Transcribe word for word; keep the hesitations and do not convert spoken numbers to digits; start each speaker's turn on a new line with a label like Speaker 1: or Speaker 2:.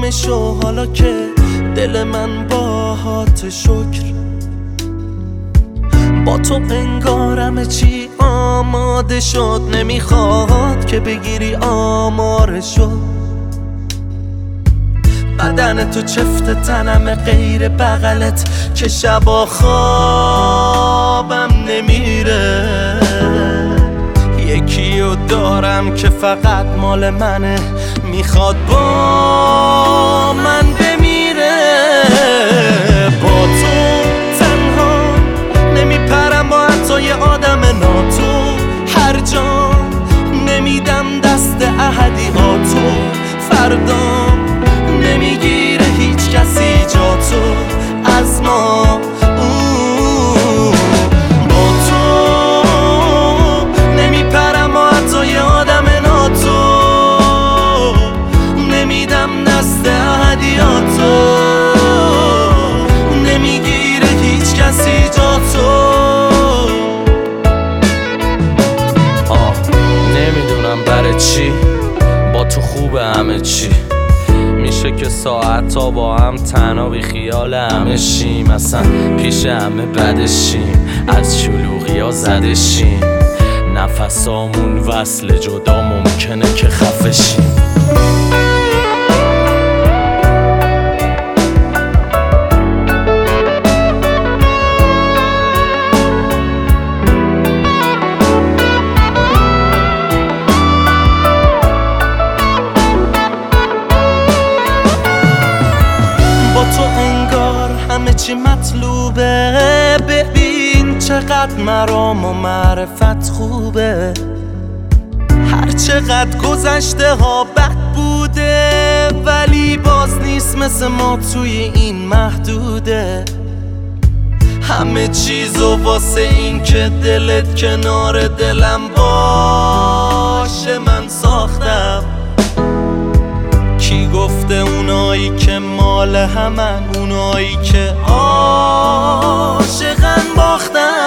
Speaker 1: قربانشو حالا که دل من باهات شکر. با تو انگارم چی آماده شد، نمیخواد که بگیری آمارشو. بدن تو چفت تنم غیر بغلت که شبا خوابم نمیره. یکیو دارم که فقط مال منه، میخواد با من بمیره. با تو تنها نمیپرم با حتی یه آدم ناتو، هر جا نمیدم دست احدیاتو. فردا نمیگیره هیچ کسی جا تو از ما. با تو نمیپرم و حتی یه آدم ناتو، نمیدم دست احدیاتو. نمیگیره هیچ کسی جا تو. آه نمیدونم برای چی با تو خوبه همه چی. میشه که ساعت تا با هم تنها بی خیال همه شیم، اصلا پیش همه بدشیم، از شلوغی ها زدشیم. نفسامون وصل جدا ممکنه که خفشیم. تو انگار همه چی مطلوبه، ببین چقدر مرام و معرفت خوبه. هر چقدر گذشته ها بد بوده، ولی باز نیست مثل ما توی این محدوده. همه چیزو واسه این که دلت کنار دلم باشه من ساختم. کی گفته اونایی که مال همن، اونایی که عاشقن باختن.